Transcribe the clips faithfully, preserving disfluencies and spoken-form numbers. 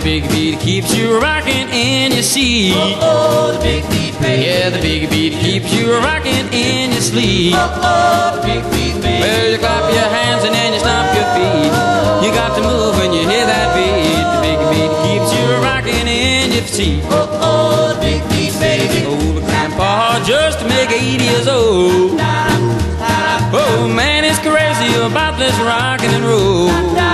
big beat keeps you rocking in your seat. Oh, the big beat, baby. Yeah, the big beat keeps you rocking in your sleep. Oh, the big beat, baby. Well, you clap your hands and then you stomp your feet. You got to move when you hear that beat. The big beat keeps you rocking in your seat. Oh, the big beat, baby. Old grandpa just make eighty years old. Oh man, it's crazy about this rockin' and roll.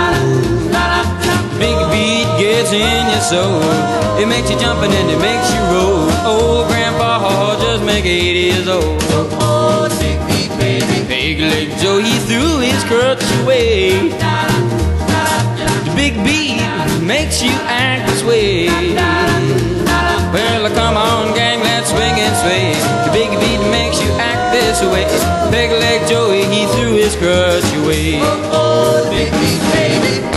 Big beat gets in your soul. It makes you jump and then it makes you roll. Old grandpa just make eighty years old. Oh, the big beat, baby. Big leg Joe, he threw his crutch away. The big beat makes you act this way. Well, come on, gang, let's swing and sway. The big beat makes you act this way. Big leg Joey, he threw his crutch away. Oh, the big beat, baby.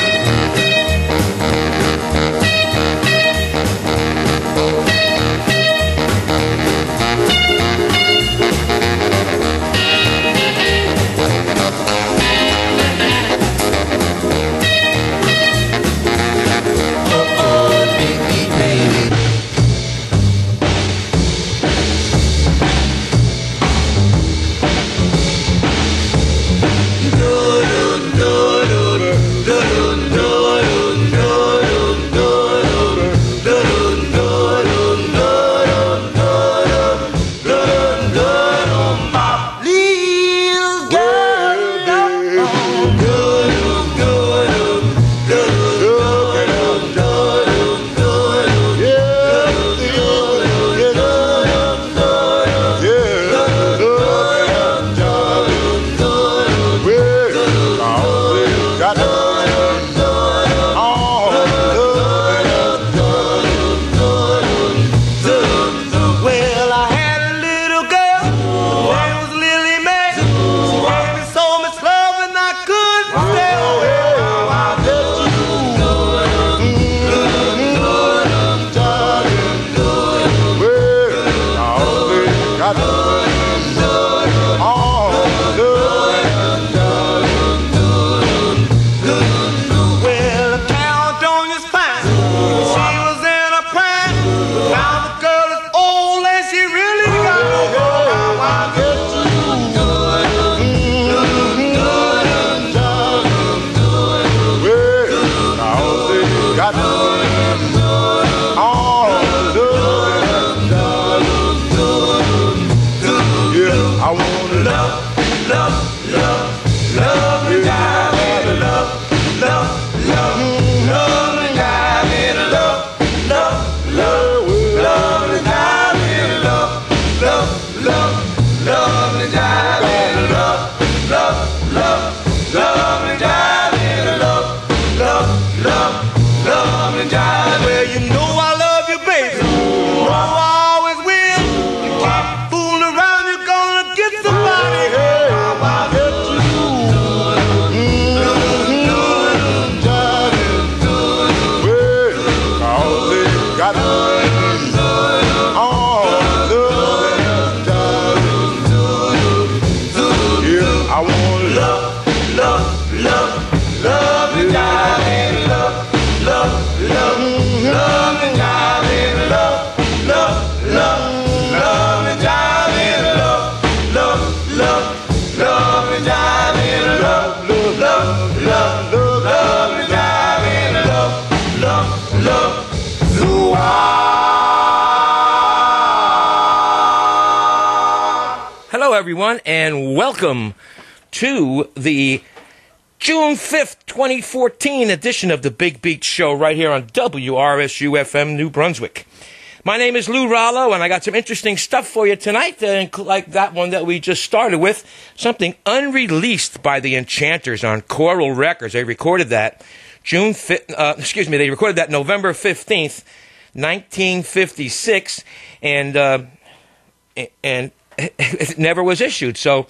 Everyone, and welcome to the June fifth, twenty fourteen edition of the Big Beat Show right here on W R S U F M New Brunswick. My name is Lou Rollo, and I got some interesting stuff for you tonight, uh, like that one that we just started with, something unreleased by the Enchanters on Coral Records. They recorded that June fifth, uh, excuse me, they recorded that November fifteenth, nineteen fifty-six, and uh, and it never was issued, so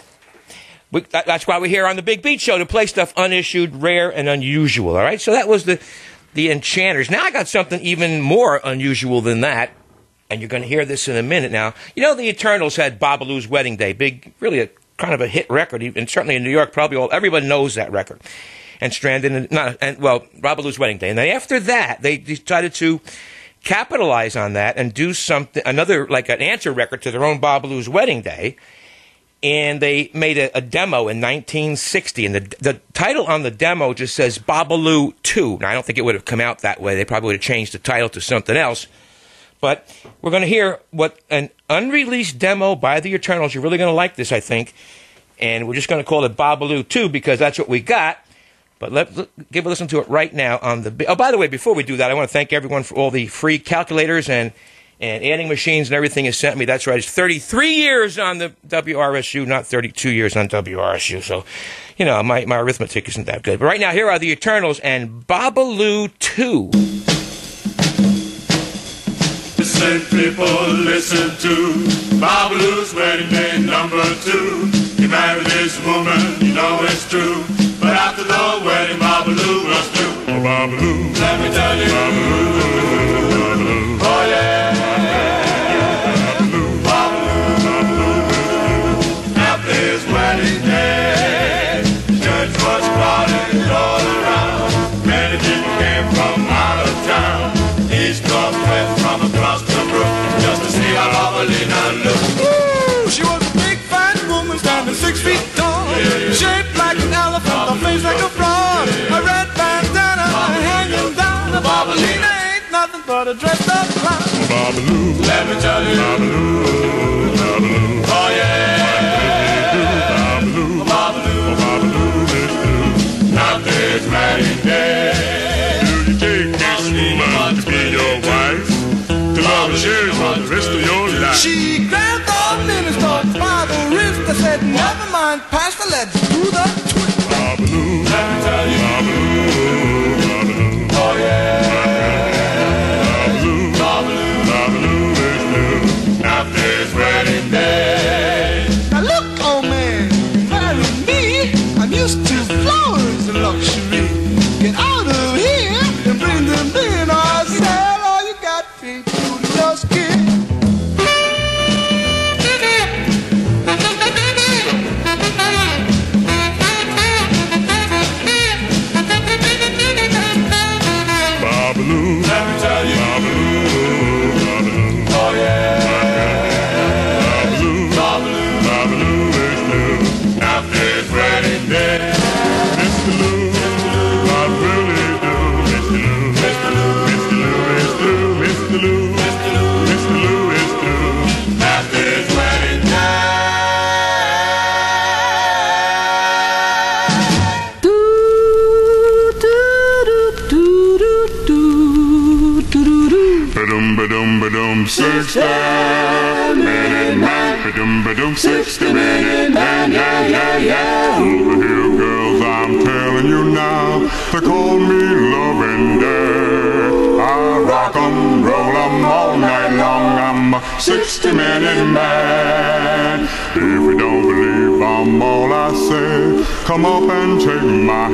we, that's why we're here on the Big Beat Show, to play stuff unissued, rare, and unusual, all right? So that was the, the Enchanters. Now I got something even more unusual than that, and you're going to hear this in a minute now. You know, the Eternals had Babalu's Wedding Day, big, really a kind of a hit record, and certainly in New York, probably all, everybody knows that record. and Stranded, and, not, and well, Babalu's Wedding Day. And then after that, they decided to capitalize on that and do something, another, like an answer record to their own Babalu's Wedding Day. And they made a, a demo in nineteen sixty, and the the title on the demo just says Babalu two. Now, I don't think it would have come out that way. They probably would have changed the title to something else. But we're going to hear what an unreleased demo by the Eternals. You're really going to like this, I think. And we're just going to call it Babalu two because that's what we got. But let, let give a listen to it right now on the... Oh, by the way, before we do that, I want to thank everyone for all the free calculators and And adding machines and everything is sent me. That's right. It's thirty-three years on the W R S U, not thirty-two years on W R S U. So, you know, my, my arithmetic isn't that good. But right now, here are the Eternals and Babalu two. Listen, people, listen to Babalu's Wedding Day number two. He married this woman, you know it's true. But after the wedding, Babalu was through. Oh, Babalu, let me tell you. Babalu, Babalu, oh yeah. Wedding day, the church was crowded all around. Many people came from out of town, east, north, west, from across the brook, just to see how Babalina looked. Ooh, she was a big fine woman, standing six feet tall, yeah, shaped like an elephant, her face like a frog, a red bandana hanging down. The Babalina ain't nothing but a dressed up clown. Babalu, let me tell you, Babalu, Babalu, oh yeah. This wedding day, do you take this woman to be your wife, to love and share for the rest of your life? She grabbed the minister by the wrist and said, never mind, Pastor, let's do the twist. Babalu, let me tell you, Babalu, Babalu, oh yeah. Babalu, Babalu, Babalu, Babalu, after this wedding day. Now look, old man, marry me, I'm used to flowers and luxury. Get out of here and bring them in, or sell all you got, feet to just get. Babalu, let me tell you, Babalu, Babalu, oh yeah. Babalu, Babalu, Babalu is new after his wedding day. Mister Lou, I really do, Mister Lou, Mister Lou, Mister Lou is through, Mister Lou, Mister Lou, Mister Lou is through after his wedding day. Ba-dum, ba-dum, ba-dum, sixty minute man. Ba-dum, ba-dum, sixty minute man. Yeah, yeah, yeah. Over here, girls, I'm telling you now, they call me loving day. I rock 'em, roll 'em all night long. I'm a sixty minute man. If you don't believe I'm all I say, come up and take my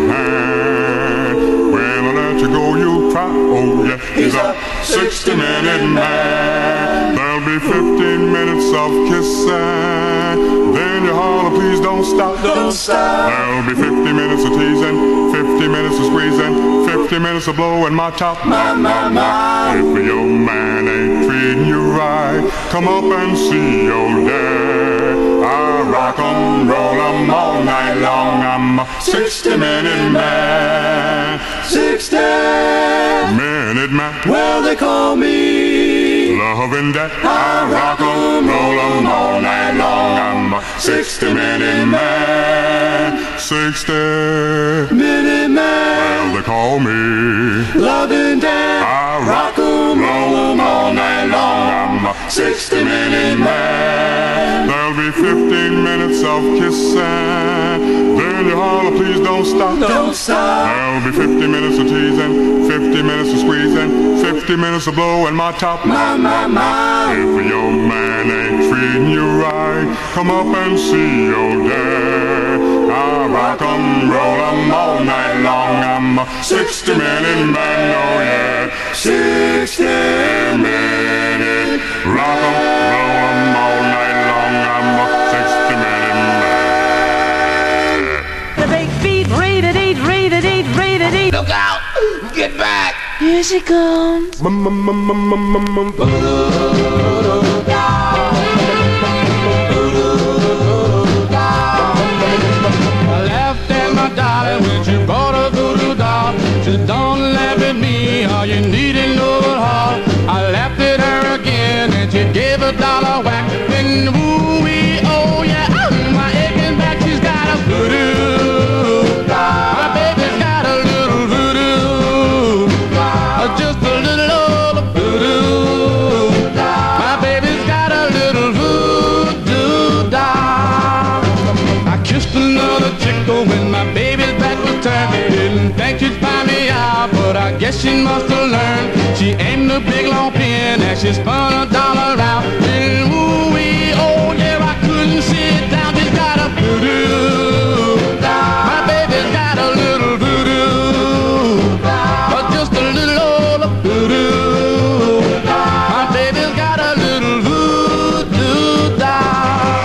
hand. When I let you go, you'll cry. Oh yeah, he's a sixty minute man. There'll be fifteen minutes of kissing, then you holler, please don't stop. Don't stop. There'll be fifty minutes of teasing, fifty minutes of squeezing, fifty minutes of blowing my top. My, my, my. If your man ain't treating you right, come up and see your dad. I rock 'em, roll 'em all night long. I'm a sixty minute man. Sixty Minute man. Well, they call me Loving that. I rock 'em, roll 'em all night long. I'm a sixty minute man. Sixty minute man. Well, they call me Loving that. I rock 'em, roll 'em all night long. I'm a sixty minute man. There'll be fifteen minutes of kissing, then you holler, please don't stop. Don't stop. There'll be fifty minutes of teasing, fifty minutes of squeezing, fifty minutes of blowing my top. My, my, my. If your man ain't treating you right, come up and see your dad. I rock 'em, roll 'em all night long. I'm a sixty minute man, oh yeah. Sixty minute, rock 'em, roll 'em all night long. I'm a sixty minute man. The big beat, read it, eat, read it, eat. Look out! Get back! Here she comes. I laughed at my darling when she brought a voodoo doll. She said, don't laugh at me, all you need is no heart. I laughed at her again and she gave a dollar whack. Then woo-wee, oh yeah, oh, my aching back, she's got a voodoo. My baby's got a little voodoo, uh, just a little old voodoo. My baby's got a little voodoo doll. I kissed another chick when my baby's back was turned. Didn't think she'd find me out, but I guess she must have learned. She aimed a big long pin as she spun a dollar out. And woo-wee, oh yeah, I couldn't sit down. She's got a voodoo. My baby's got a little voodoo, but just a little old voodoo. My baby's got a little voodoo doll.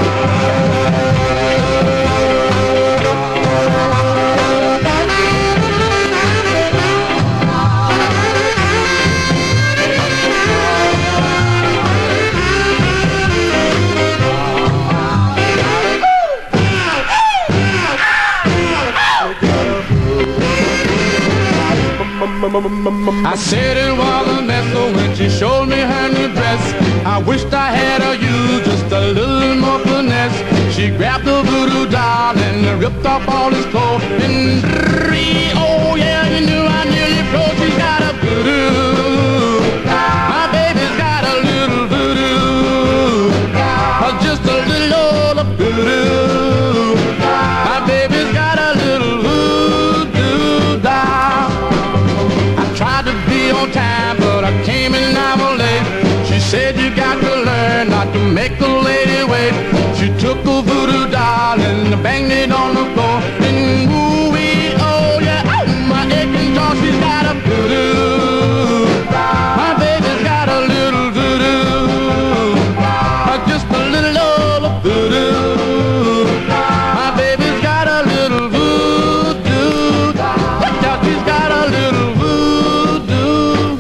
I said it was a mess, so when she showed me her new dress, I wished I had her use just a little more finesse. She grabbed the voodoo doll and ripped off all his clothes. And three, oh yeah, you knew I nearly froze. She's got a voodoo. My baby's got a little voodoo, uh, just a little old voodoo. My baby's got a little voodoo doll. Tried to be on time, but I came in an hour late. She said you got to learn not to make a lady wait. She took a voodoo doll and banged it on the floor. And woo-wee, oh yeah, oh, my aching jaw, she's got a voodoo. My baby's got a little voodoo, uh, just a little old voodoo. My baby's got a little voodoo. Look out, she's got a little voodoo.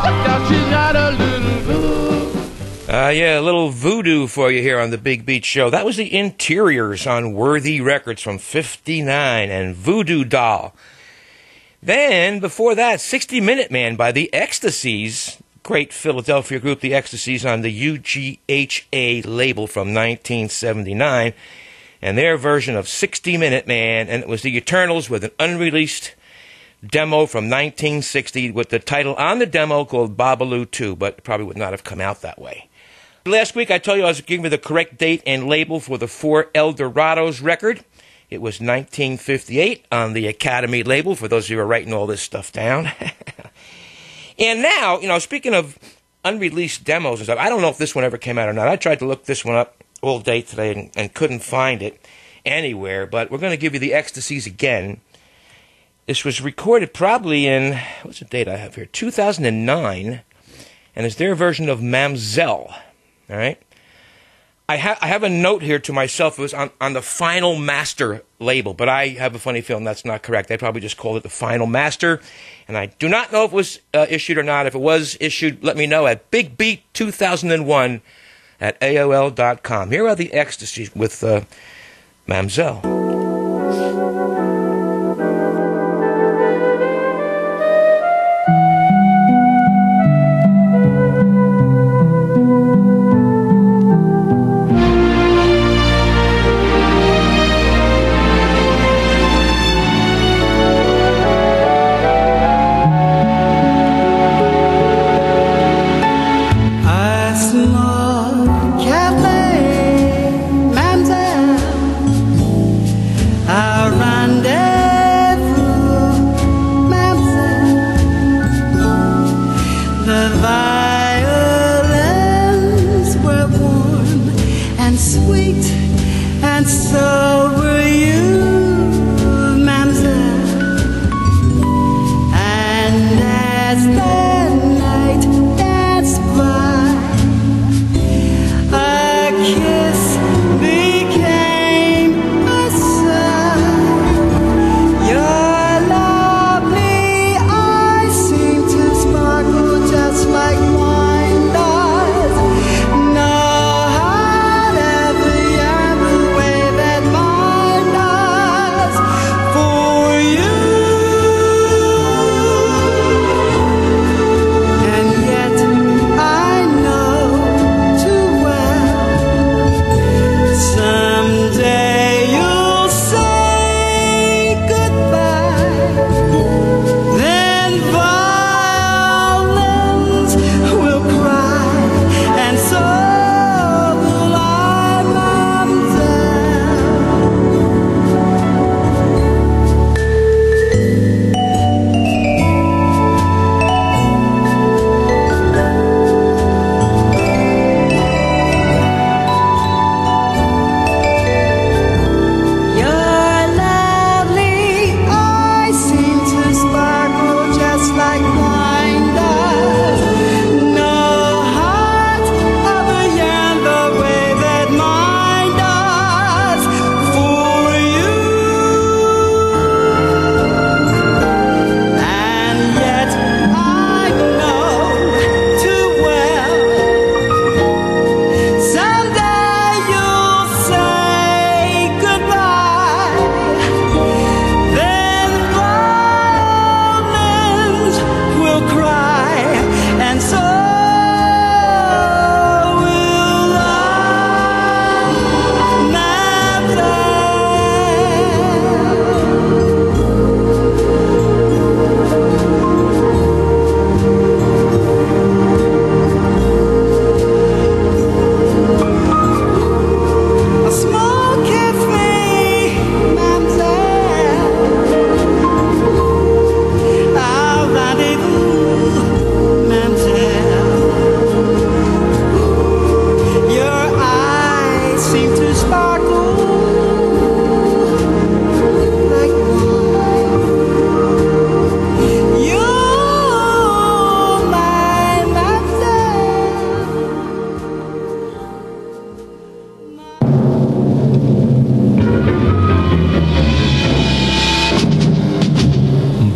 Uh, yeah, a little voodoo for you here on the Big Beat Show. That was the Interiors on Worthy Records from fifty-nine and Voodoo Doll. Then, before that, sixty minute Man by the Ecstasies. Great Philadelphia group, the Ecstasies, on the U G H A label from nineteen seventy-nine. And their version of sixty minute Man, and it was the Eternals with an unreleased demo from nineteen sixty with the title on the demo called Babalu two, but it probably would not have come out that way. Last week I told you I was giving you the correct date and label for the Four Eldorados record. It was nineteen fifty-eight on the Academy label, for those of you who are writing all this stuff down. And now, you know, speaking of unreleased demos and stuff, I don't know if this one ever came out or not. I tried to look this one up all day today and, and couldn't find it anywhere, but we're going to give you the Ecstasies again. This was recorded probably in, what's the date I have here, two thousand nine, and it's their version of Mamzelle, all right? I, ha- I have a note here to myself. It was on, on the Final Master label, but I have a funny feeling that's not correct. They probably just called it the Final Master, and I do not know if it was uh, issued or not. If it was issued, let me know at Big Beat two thousand one at A O L dot com. Here are the Ecstasies with uh, Mamzelle. Cafe, Mamzelle, I run down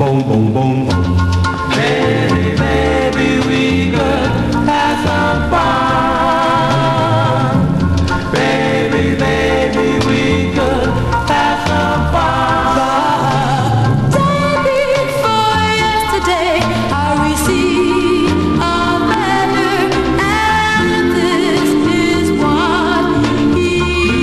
boom, boom, boom, boom. Baby, baby, we could have some fun. Baby, baby, we could have some fun. Day before yesterday, I received a letter, and this is what he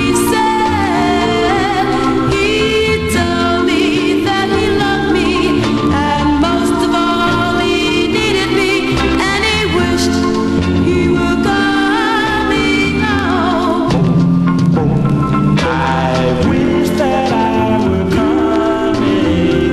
said. He told me that he loved me, and most of all, he needed me, and he wished he were coming home. I wish that I were coming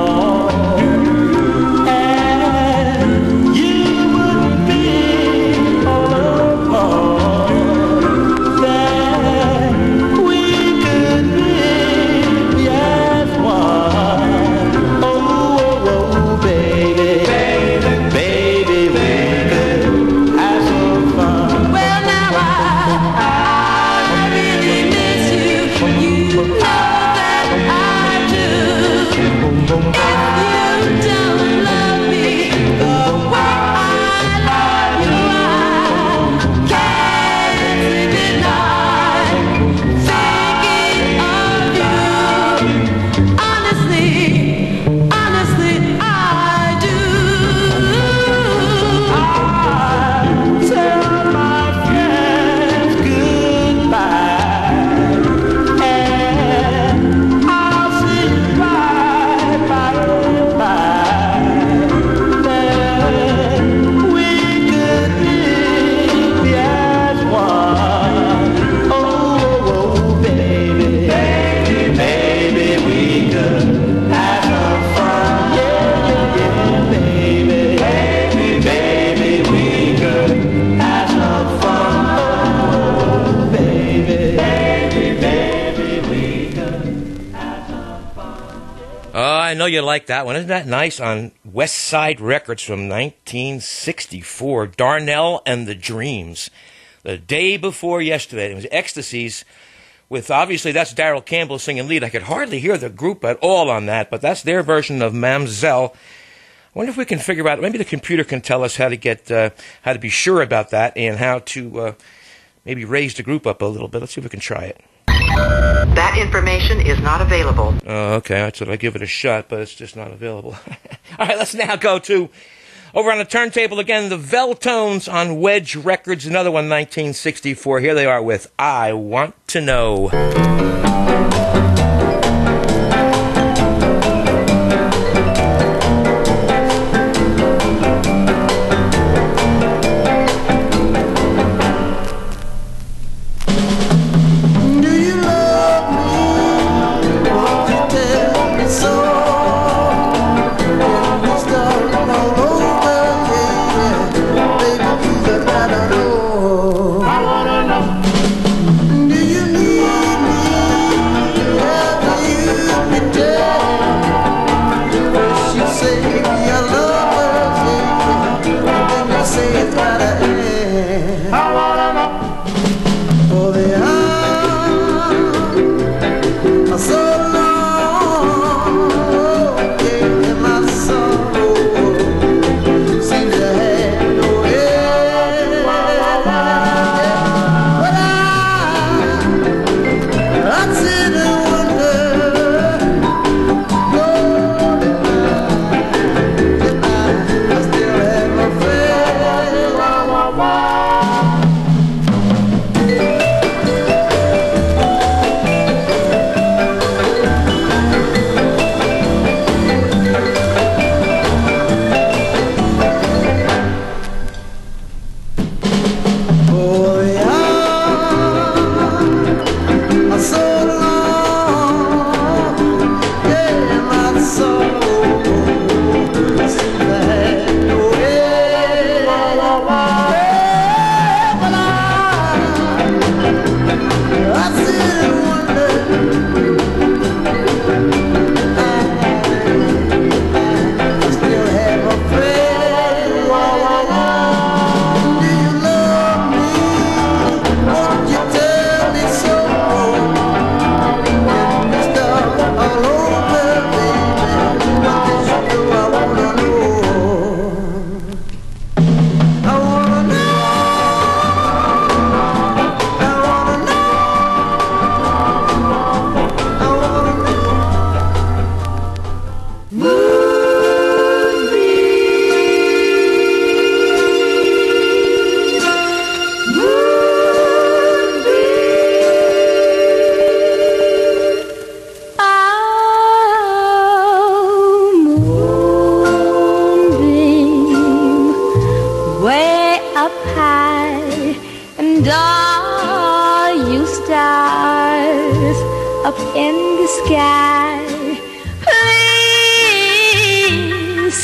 home, and you wouldn't be all alone. That we could be as one. Oh, oh, oh, baby, baby, baby, we could have some fun. Well, now I, I really miss you. You know that I do. If you don't love me the way I love you, I can't sleep at night thinking of you. Honestly, honestly, I do. Tell my friends goodbye, and I'll see you by, by, by. Then we could be as one. Oh, oh, oh, baby, baby, baby, we could have some fun. Yeah, yeah, yeah, baby, baby, baby, we could have some fun. Oh, baby, baby, baby, we could have some fun. Oh, I know you like that one. Isn't that nice? On West Side Records from nineteen sixty-four. Darnell and the Dreams. The day before yesterday. It was Ecstasies with, obviously, that's Darrell Campbell singing lead. I could hardly hear the group at all on that, but that's their version of Mamzelle. I wonder if we can figure out, maybe the computer can tell us how to get, uh, how to be sure about that and how to uh, maybe raise the group up a little bit. Let's see if we can try it. That information is not available. Oh, okay. I thought I'd give it a shot, but it's just not available. All right, let's now go to, over on the turntable again, the Veltones on Wedge Records, another one, nineteen sixty-four. Here they are with I Want to Know. Do you love me? Won't you tell me so? When we start all over, yeah, yeah. Baby, please, I gotta know. I wanna know. Do you need me?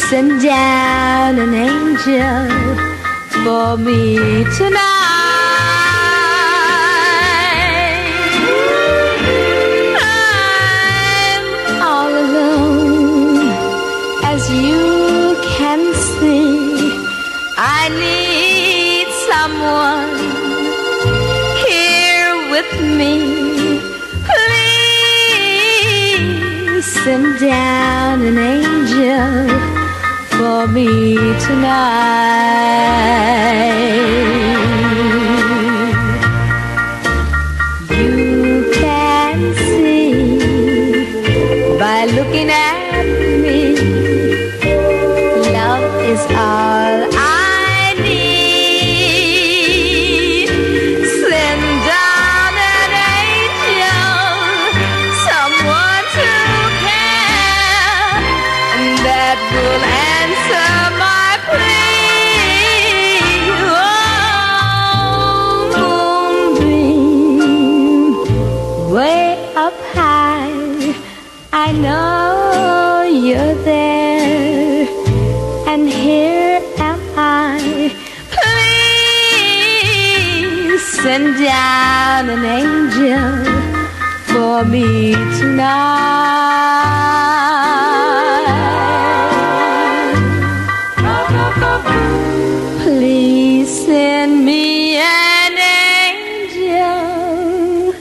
send down an angel for me tonight. I'm all alone, as you can see. I need someone here with me. Please send down an angel for me tonight. You can see by looking at me, love is all I need. Send down an angel, someone to care, and that will answer my plea. Oh, moonbeam, way up high, I know you're there, and here am I. Please send down an angel for me tonight. Please send me an angel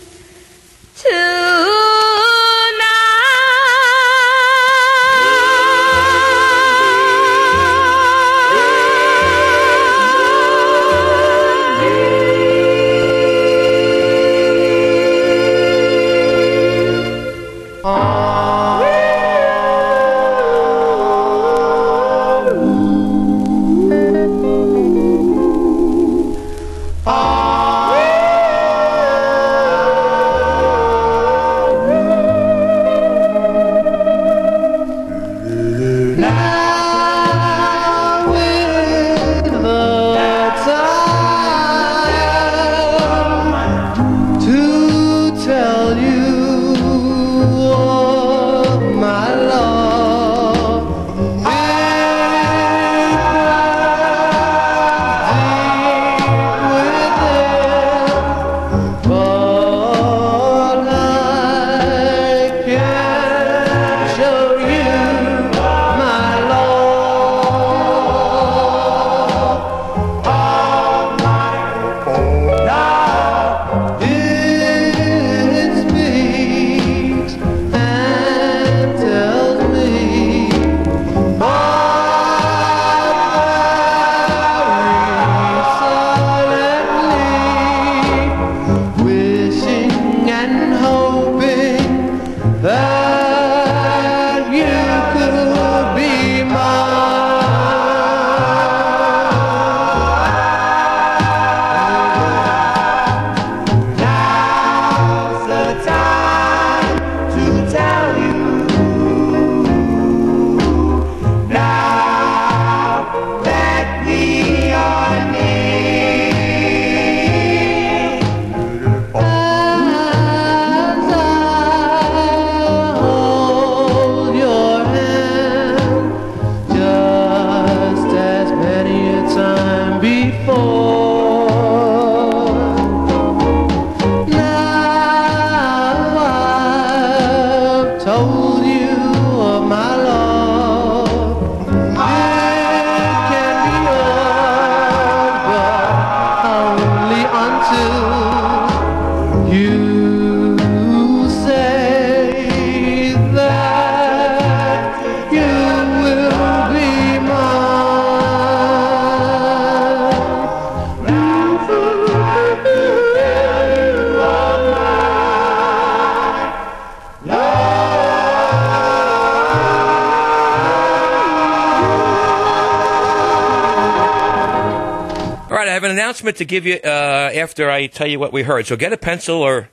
announcement to give you uh, after I tell you what we heard. So get a pencil or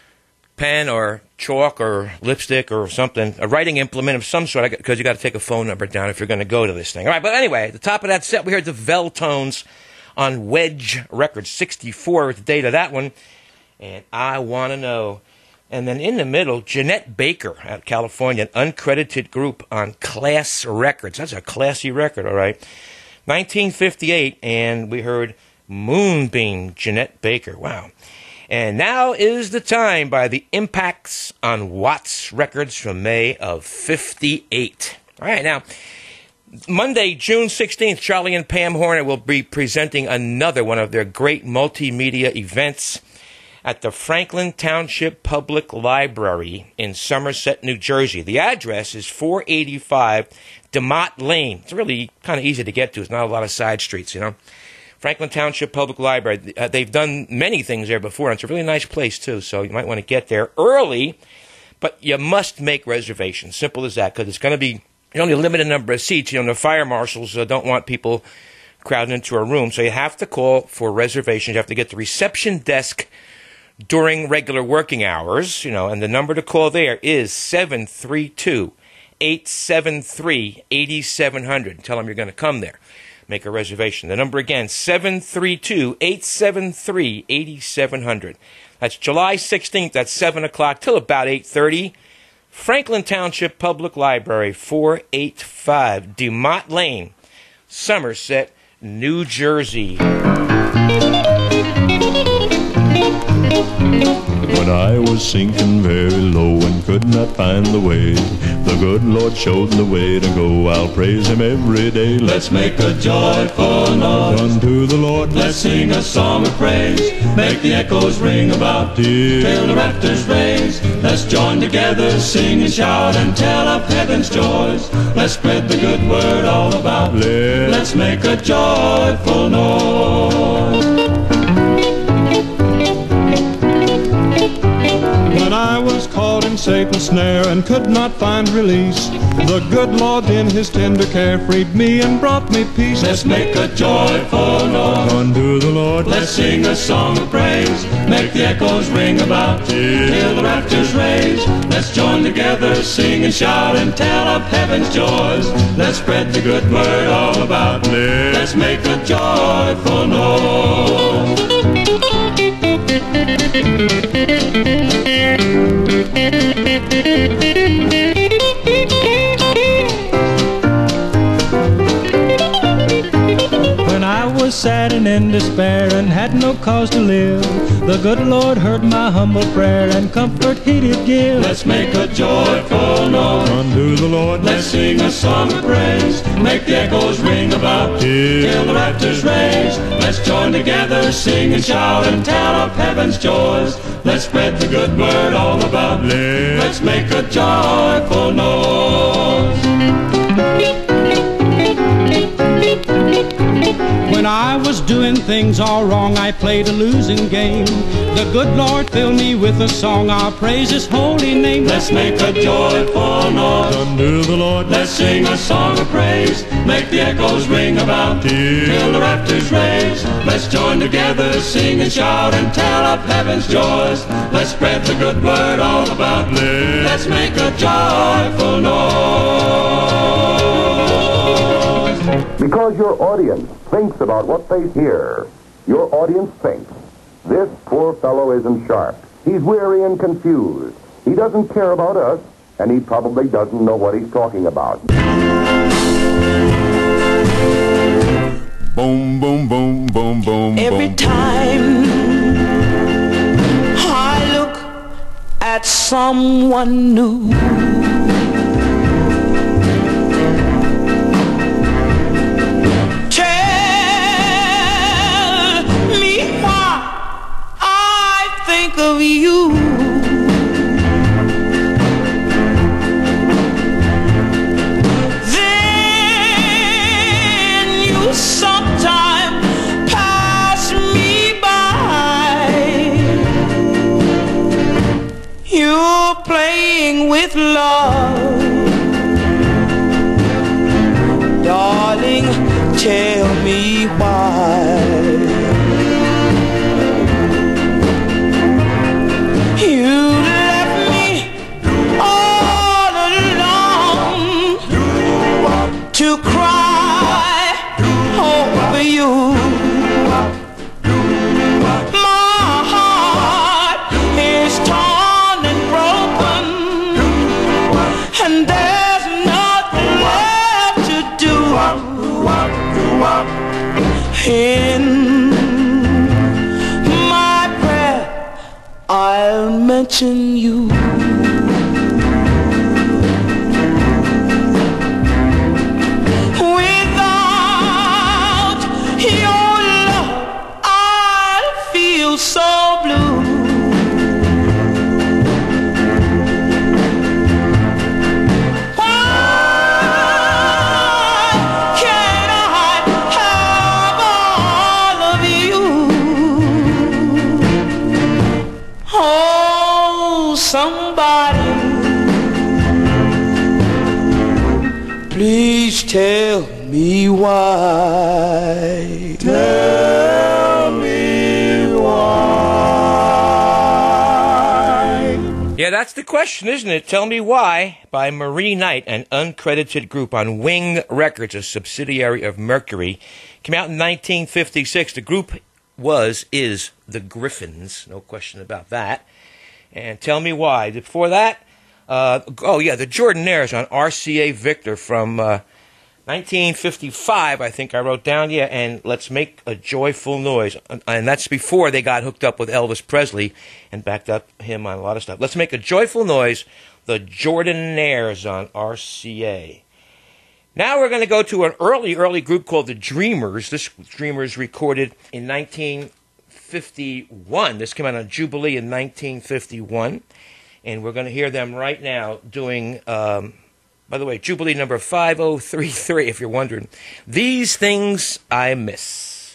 pen or chalk or lipstick or something, a writing implement of some sort, because you got to take a phone number down if you're going to go to this thing. All right, but anyway, at the top of that set, we heard the Veltones on Wedge Records, sixty-four with the date of that one. And I Want to Know. And then in the middle, Jeanette Baker out of California, an uncredited group on Class Records. That's a classy record, all right. nineteen fifty-eight, and we heard Moonbeam, Jeanette Baker. Wow. And Now Is the Time by the Impacts on Watts Records from May of fifty-eight. All right, now, Monday, June sixteenth, Charlie and Pam Horner will be presenting another one of their great multimedia events at the Franklin Township Public Library in Somerset, New Jersey. The address is four eighty-five DeMott Lane. It's really kind of easy to get to. It's not a lot of side streets, you know. Franklin Township Public Library. Uh, they've done many things there before, and it's a really nice place, too, so you might want to get there early, but you must make reservations. Simple as that, because it's going to be only a limited number of seats. You know, the fire marshals uh, don't want people crowding into a room, so you have to call for reservations. You have to get the reception desk during regular working hours, you know, and the number to call there is seven three two, eight seven three, eight seven zero zero. Tell them you're going to come there. Make a reservation. The number again, seven three two, eight seven three, eight seven zero zero. That's July sixteenth at seven o'clock till about eight thirty. Franklin Township Public Library, four eighty-five DeMott Lane, Somerset, New Jersey. When I was sinking very low and could not find the way, the good Lord showed the way to go. I'll praise Him every day. Let's make a joyful noise unto the Lord. Let's sing a song of praise. Make the echoes ring about till the rafters raise. Let's join together, sing and shout and tell of heaven's joys. Let's spread the good word all about. Let's make a joyful noise. When I was caught in Satan's snare and could not find release, the good Lord in His tender care freed me and brought me peace. Let's make a joyful noise unto the Lord. Let's sing a song of praise. Make the echoes ring about till the rafters raise. Let's join together, sing and shout and tell of heaven's joys. Let's spread the good word all about. Let's make a joyful noise. When I was sad and in despair and had no cause to live, the good Lord heard my humble prayer and comfort He did give. Let's make a joyful noise unto the Lord. Let's sing a song of praise. Make the echoes ring about till the rafters raise. Let's join together, sing and shout and tell of heaven's joys. Let's spread the good word all about. Let's make a joyful noise. When I was doing things all wrong, I played a losing game. The good Lord filled me with a song. I'll praise His holy name. Let's make a joyful noise unto the Lord. Let's sing a song of praise. Make the echoes ring about till the rafters raise. Let's join together, sing and shout and tell of heaven's joys. Let's spread the good word all about. Let's make a joyful noise. Because your audience thinks about what they hear. Your audience thinks, this poor fellow isn't sharp. He's weary and confused. He doesn't care about us, and he probably doesn't know what he's talking about. Boom, boom, boom, boom, boom. Every boom, time I look at someone new, of you, then you sometimes pass me by. You're playing with love. and there's nothing left to do. In my prayer, I'll mention you. Without your love, I'll feel so blue. Somebody, please tell me why. Tell me why. Yeah, that's the question, isn't it? Tell Me Why by Marie Knight, an uncredited group on Wing Records, a subsidiary of Mercury. Came out in nineteen fifty-six. The group was, is the Griffins, no question about that. And Tell Me Why. Before that, uh, oh yeah, the Jordanaires on R C A Victor from uh, nineteen fifty-five, I think I wrote down, yeah, and Let's Make a Joyful Noise. And that's before they got hooked up with Elvis Presley and backed up him on a lot of stuff. Let's Make a Joyful Noise, the Jordanaires on R C A. Now we're going to go to an early, early group called the Dreamers. This Dreamers recorded in nineteen fifty-one. This came out on Jubilee in nineteen fifty-one. And we're going to hear them right now doing, um, by the way, Jubilee number five oh three three, if you're wondering. These Things I Miss.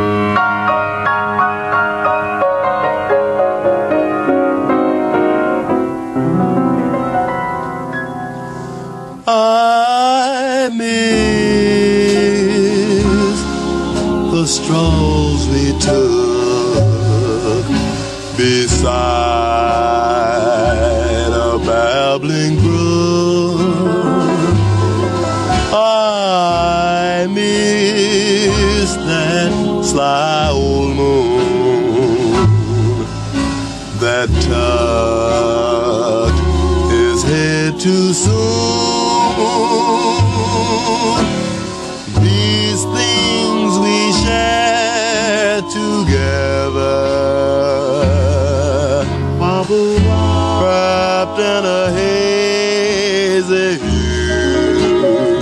I miss the strolls we took beside a babbling brook. I miss that sly old moon that tucked his head too soon. These things we share together, wrapped in a hazy hue.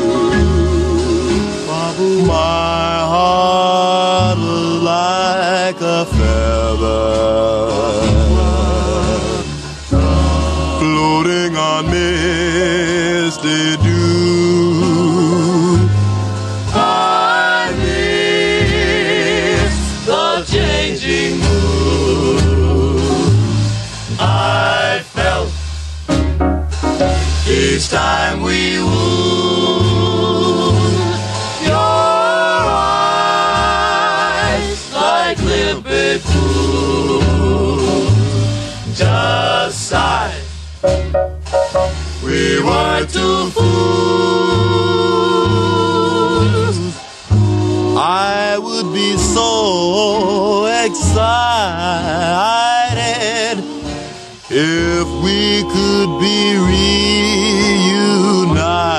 My heart was like a feather floating on misty dew. I miss the changing mood I felt each time we wound your eyes like limpid pools. Just sigh, we were two fools. I would be so excited if we could be reunited.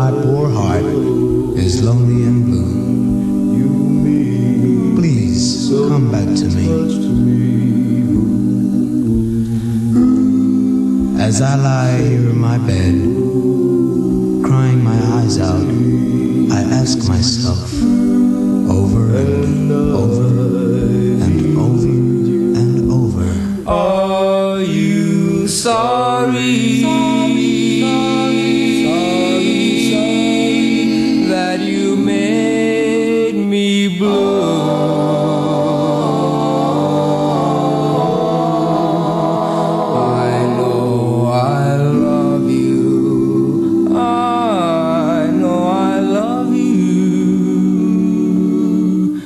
my poor heart is lonely and blue. Please come back to me. As I lie here in my bed, crying my eyes out, I ask myself over and over and over and over. Are you sorry? That you made me blue. I know I love you. I know I love you,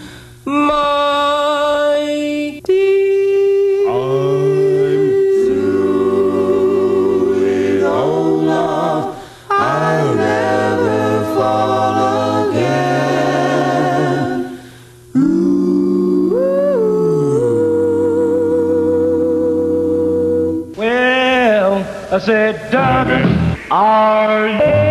my dear. I'm through with old love. I'll never fall again. Well, I said, darling, are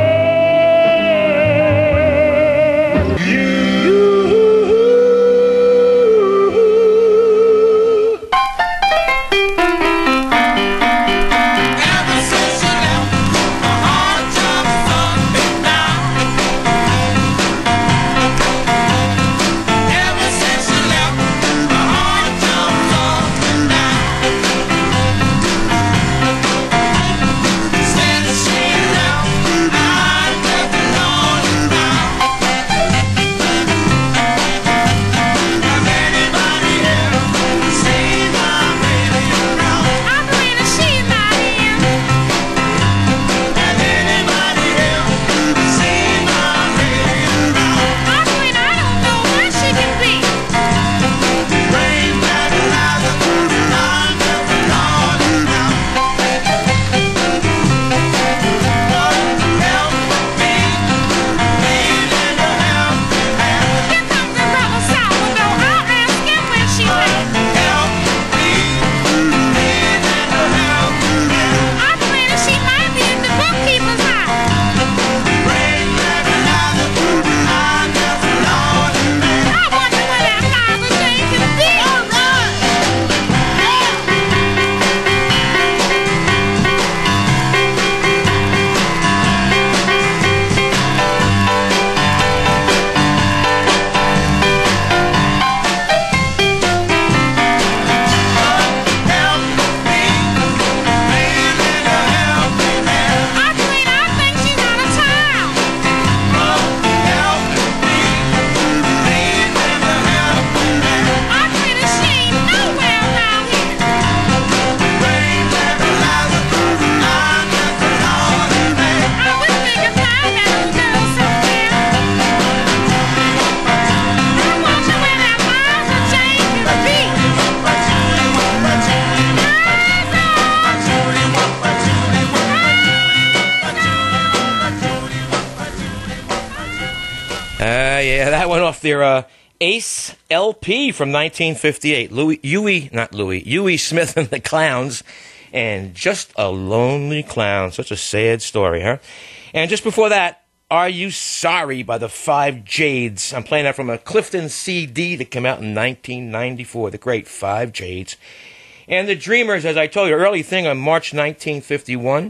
Uh, yeah, that went off their uh, Ace L P from nineteen fifty-eight. Louis, Huey, not Louis, Huey Smith and the Clowns, and Just a Lonely Clown. Such a sad story, huh? And just before that, Are You Sorry by the Five Jades. I'm playing that from a Clifton C D that came out in nineteen ninety-four, the great Five Jades. And the Dreamers, as I told you, early thing on March nineteen fifty-one,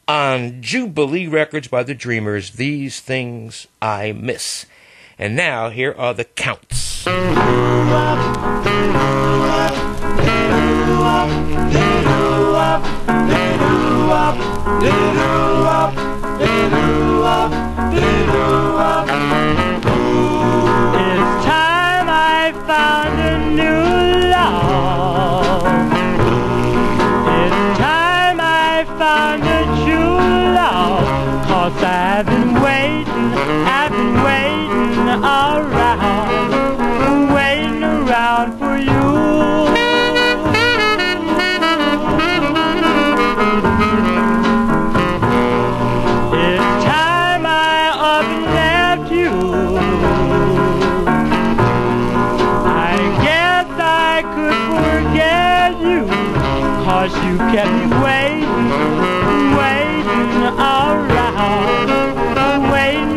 on Jubilee Records by the Dreamers, These Things I Miss. And now, here are the Counts. It's time I found a new love. It's time I found a true love. 'Cause I've been waiting, I've been waiting around, waiting around for you. It's time I up and left you. I guess I could forget you, 'cause you kept me waiting, waiting around, waiting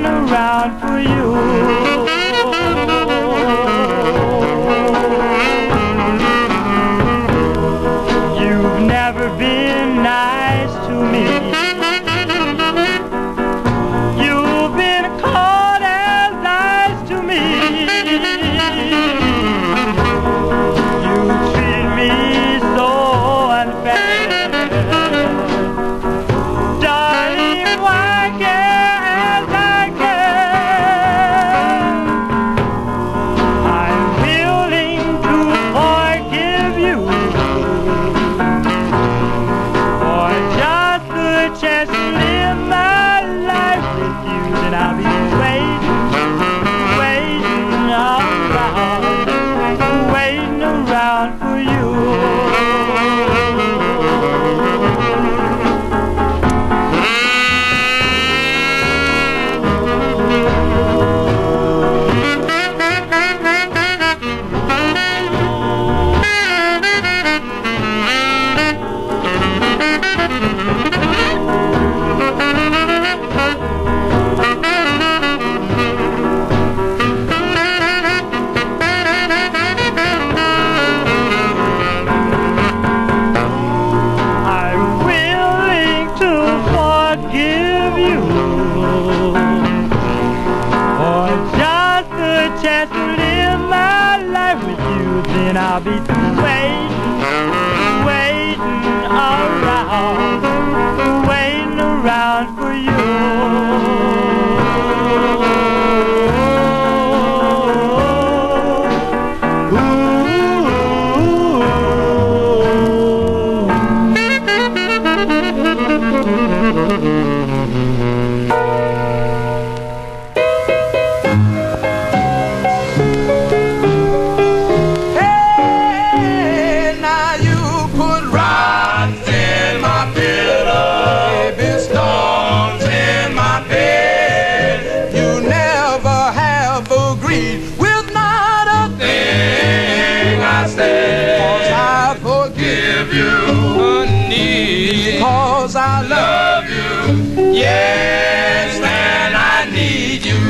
then I'll be waiting, waiting around, waiting around for you. Because I love you, yes, and I need you.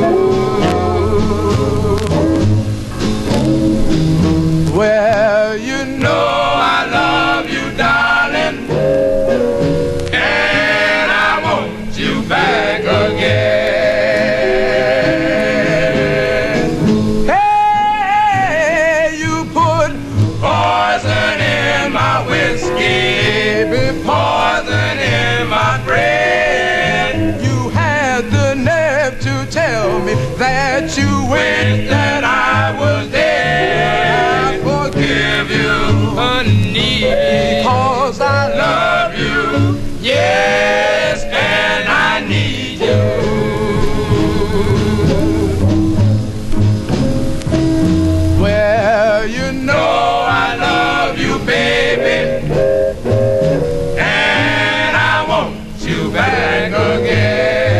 Well, you know I love you, darling, and I want you back again. Hey, you put poison in my whiskey, poison in my bread. You had the nerve to tell me that you wished that I was dead. I forgive you, honey, because I love you, yes, and I need you. Well, you know I love you, baby, back again.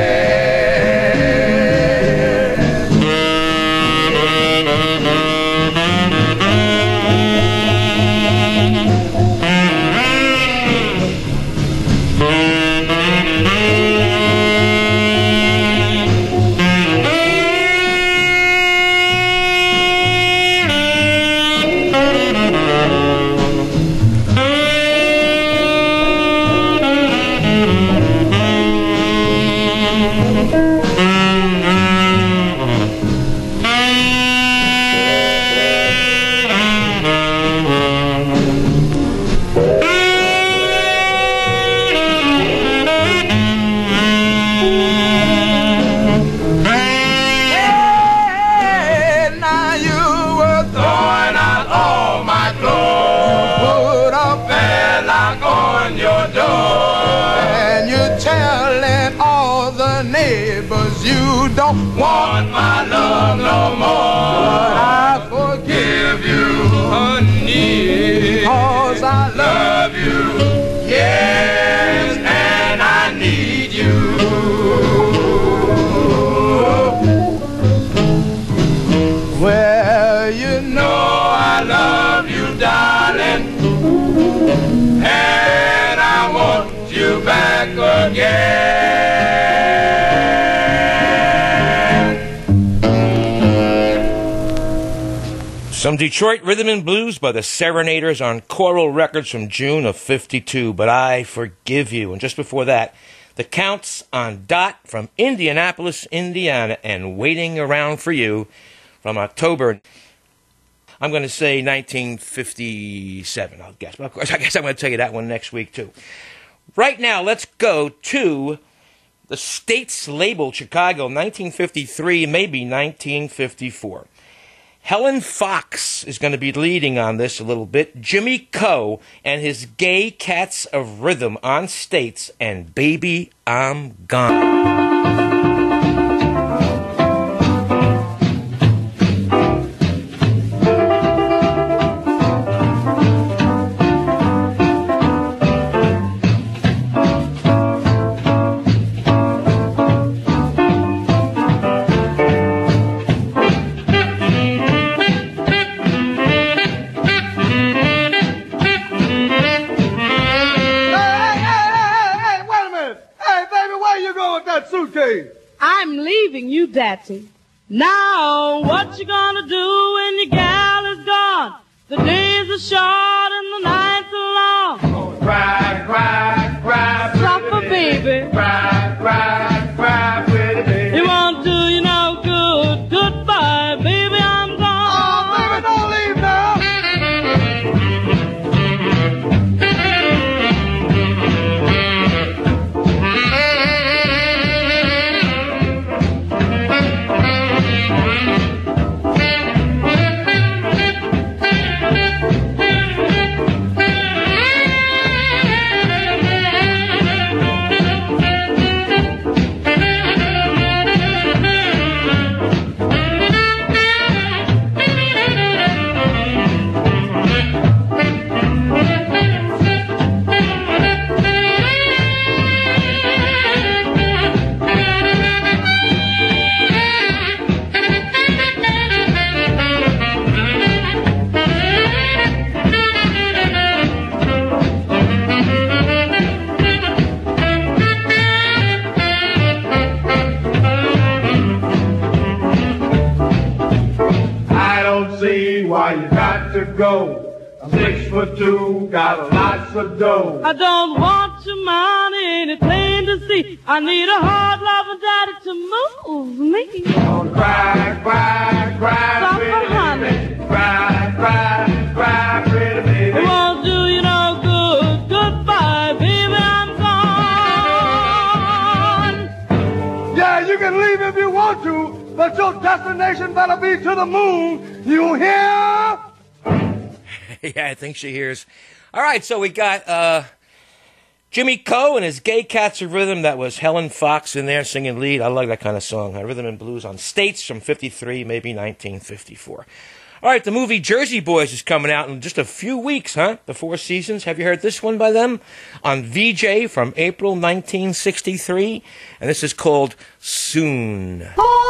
You don't want my love no more. But I forgive you, honey, because I love you, yes, and I need you. Well, you know I love you, darling, and I want you back again. Some Detroit rhythm and blues by the Serenaders on Coral Records from June of fifty-two, But I Forgive You. And just before that, The Counts on Dot from Indianapolis, Indiana, and Waiting Around for You from October, I'm going to say nineteen fifty-seven, I'll guess. But of course, I guess I'm going to tell you that one next week, too. Right now, let's go to the States label, Chicago, nineteen fifty-three, maybe nineteen fifty-four. Helen Fox is going to be leading on this a little bit. Jimmy Coe and his Gay Cats of Rhythm on States and Baby, I'm Gone. I'm leaving you, Daddy. Now, what you gonna do when your gal is gone? The days are short and the nights are long. Oh, cry, cry, cry, suffer, baby. Cry, cry, cry, pretty baby. It won't do you no good. Goodbye, baby, I'm gone. Oh, baby, don't leave now. go. I'm six foot two, got lots of dough. I don't want your money, anything to see. I need a hard loving daddy to move me. Don't cry, cry, cry, Stop pretty honey. baby. Cry, cry, cry, pretty baby. It won't do you no good. Goodbye, baby, I'm gone. Yeah, you can leave if you want to, but your destination better be to the moon. You hear? Yeah, I think she hears. All right, so we got uh, Jimmy Coe and his Gay Cats of Rhythm. That was Helen Fox in there singing lead. I like that kind of song. Uh, Rhythm and Blues on States from fifty-three, maybe nineteen fifty-four. All right, the movie Jersey Boys is coming out in just a few weeks, huh? The Four Seasons. Have you heard this one by them? On V J from April nineteen sixty-three. And this is called Soon.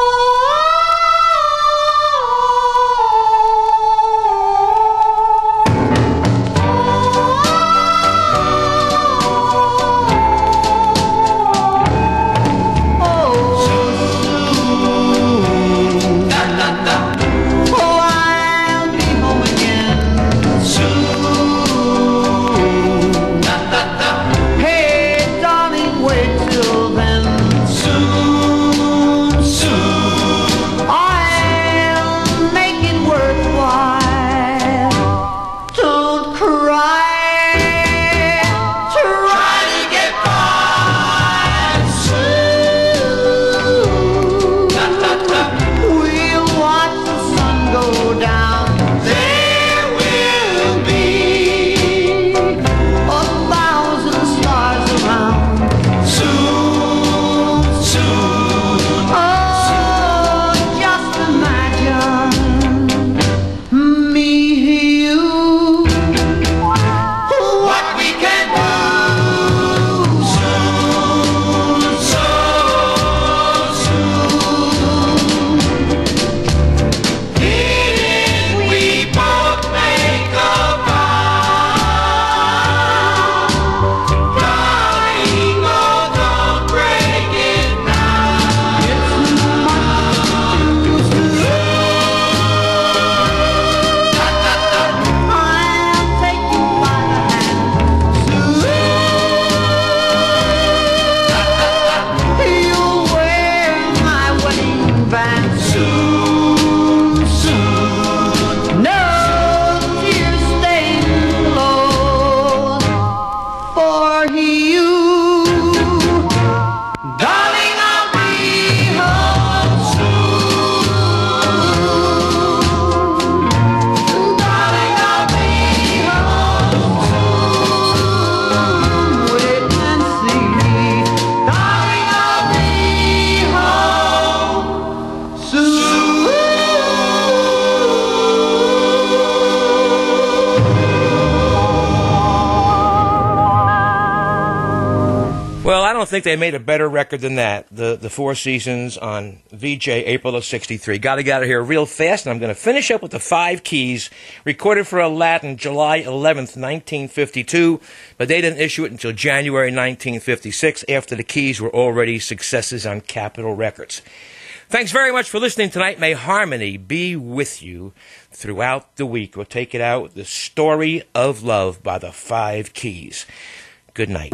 I think they made a better record than that. The the Four Seasons on V J, April of sixty-three. Got to get out of here real fast, and I'm going to finish up with the Five Keys, recorded for Aladdin July eleventh, nineteen fifty-two, but they didn't issue it until January nineteen fifty-six, after the Keys were already successes on Capitol Records. Thanks very much for listening tonight. May harmony be with you throughout the week. We'll take it out with The Story of Love by the Five Keys. Good night.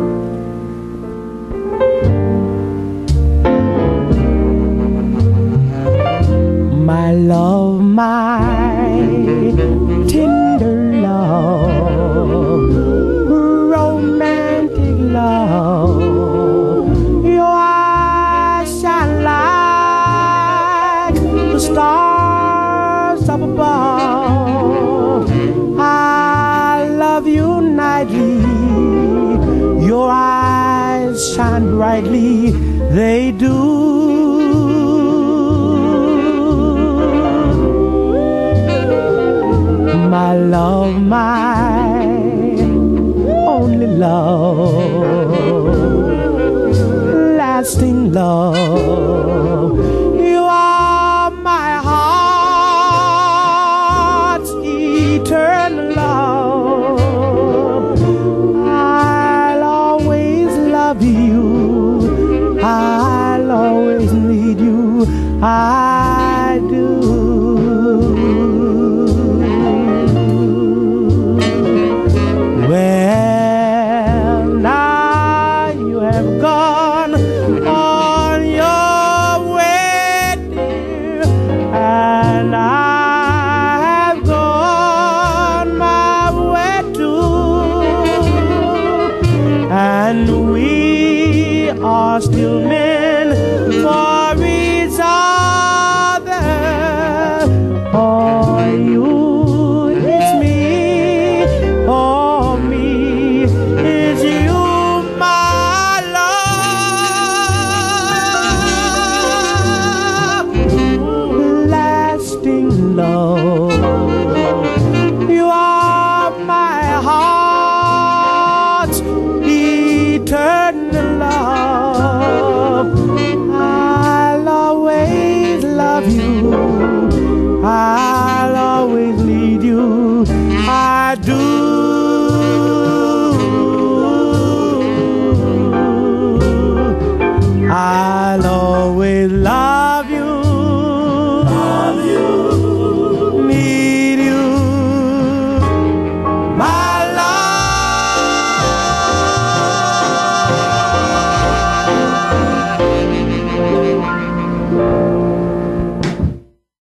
My love, my tender love, romantic love, your eyes shine like the stars up above. I love you nightly, your eyes shine brightly, they do. My love, my only love, lasting love, you are my heart's eternal love. I'll always love you, I'll always need you, I